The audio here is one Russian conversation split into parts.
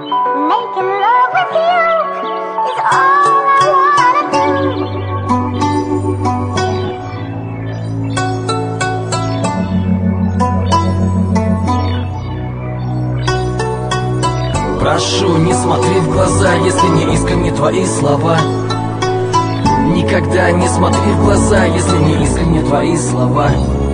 Making love with you is all I wanna do. Прошу, не смотри в глаза, если не искренни твои слова. Никогда не смотри в глаза, если не искренни твои слова.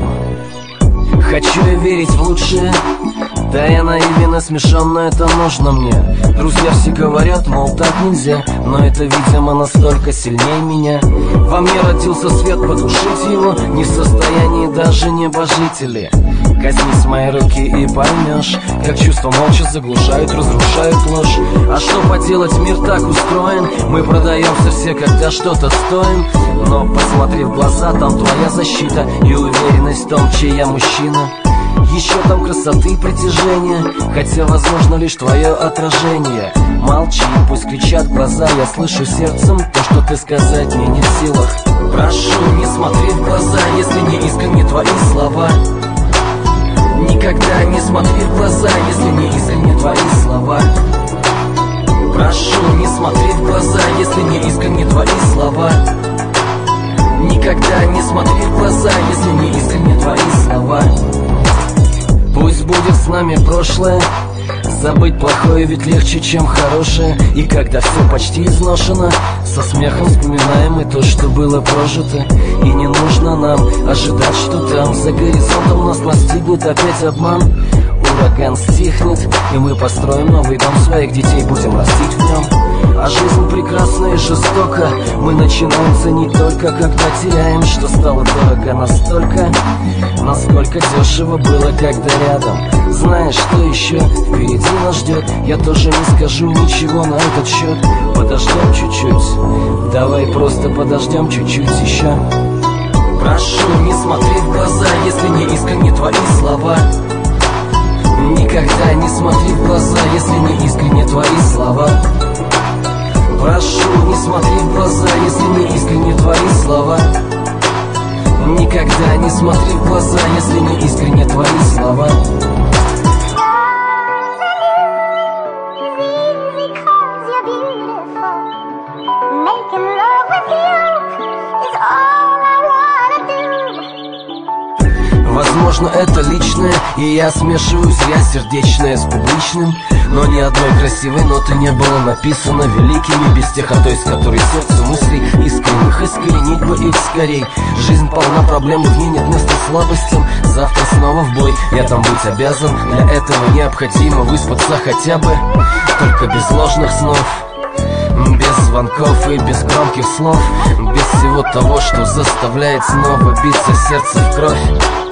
Хочу я верить в лучшее, да я наивен и смешон, но это нужно мне. Друзья все говорят, мол, так нельзя, но это, видимо, настолько сильнее меня. Во мне родился свет, потушить его не в состоянии даже небожители. Коснись мои руки и поймешь, как чувства молча заглушают, разрушают ложь. А что поделать, мир так устроен, мы продаемся все, когда что-то стоим. Но посмотри в глаза, там твоя защита и уверенность в том, чей я мужчина. Еще там красоты и притяжение, хотя возможно лишь твое отражение. Молчи, пусть кричат глаза, я слышу сердцем то, что ты сказать мне не в силах. Прошу, не смотри в глаза, если не искренни твои слова. Никогда не смотри в глаза, если не искренни твои слова. Прошу, не смотри в глаза, если не искренни твои слова. Никогда не смотри в глаза, если не искренни твои слова. Пусть будет с нами прошлое, забыть плохое ведь легче, чем хорошее. И когда все почти изношено, со смехом вспоминаем мы то, что было прожито. И не нужно нам ожидать, что там за горизонтом нас настигнет опять обман. Ураган стихнет, и мы построим новый дом, своих детей будем растить в нем. А жизнь прекрасна и жестока, мы начинаем ценить только, когда теряем, что стало дорого настолько, насколько дешево было, когда рядом. Знаешь, что еще впереди нас ждет? Я тоже не скажу ничего на этот счет. Подождем чуть-чуть, давай просто подождем чуть-чуть еще. Прошу, не смотри в глаза, если не искренни твои слова. Никогда не смотри в глаза, если не искренни твои слова. Прошу, не смотри в глаза, если не искренни твои слова. Никогда не смотри в глаза, если не искренни твои слова. Возможно, это личное, и я смешиваю связь сердечная с публичным. Но ни одной красивой ноты не было написано великими, без тех от той, с которой сердце мыслей искренних, искоренить бы их скорей. Жизнь полна проблем, в ней нет места слабостям. Завтра снова в бой, я там быть обязан. Для этого необходимо выспаться хотя бы, только без ложных снов, без звонков и без громких слов, без всего того, что заставляет снова биться сердце в кровь.